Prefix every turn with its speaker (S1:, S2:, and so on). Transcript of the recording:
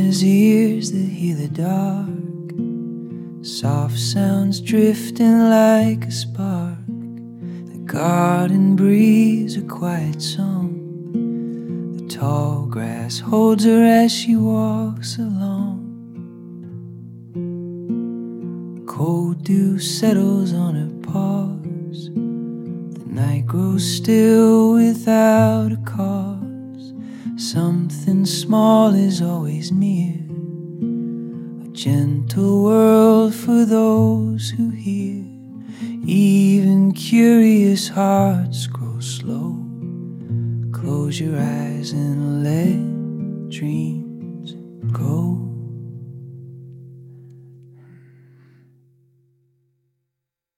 S1: listener's ears that hear the dark, soft sounds drifting like a spark. The garden breeze, a quiet song. The tall grass holds her as she walks along. Cold dew settles on her paws. The night grows still without a cause. Something small is always near, a gentle world for those who hear. Even curious hearts grow slow. Close your eyes and let dreams go.